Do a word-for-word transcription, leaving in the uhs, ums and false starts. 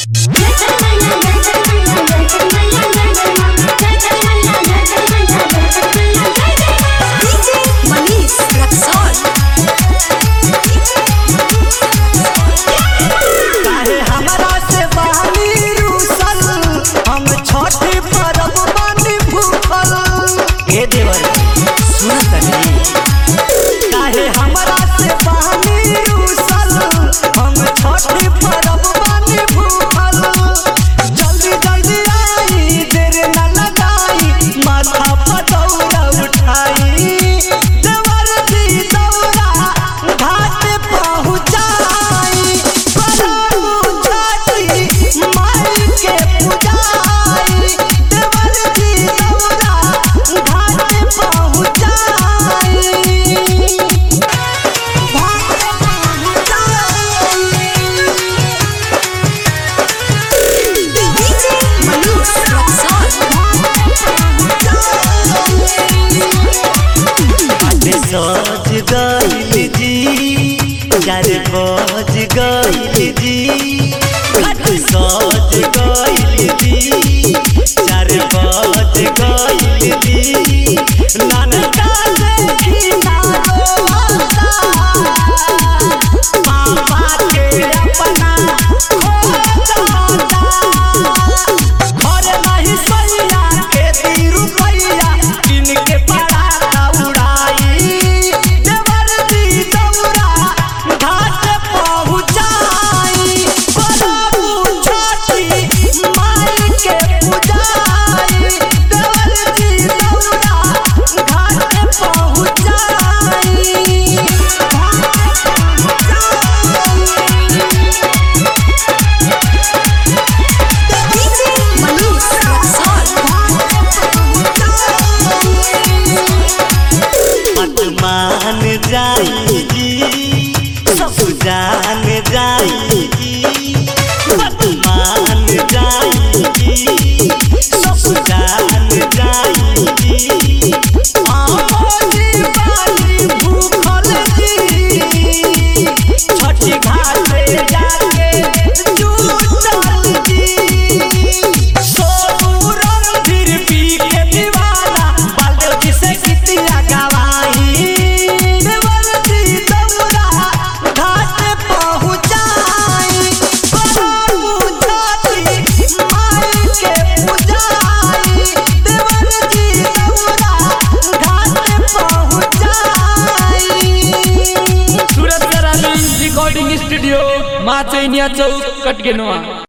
सज गइल जी चार बज गइल जी सज गइल जी चार बज गइल जी नानका देखी ना रोता पापा के अपना खोता घर नहीं सैया के दी रुपैया इनके पड़ा मान जाई जी सब जान जाई जी मान जाई जी सब जान जाई जी आमोजी बाली भूखल जी छठी घाट जाके जुटल जी सोनूरन फिर पी के दीवाना बालदेव जी से गीतिया गवाई रिकॉर्डिंग स्टूडियो माचैनिया चौक कटगेनवा।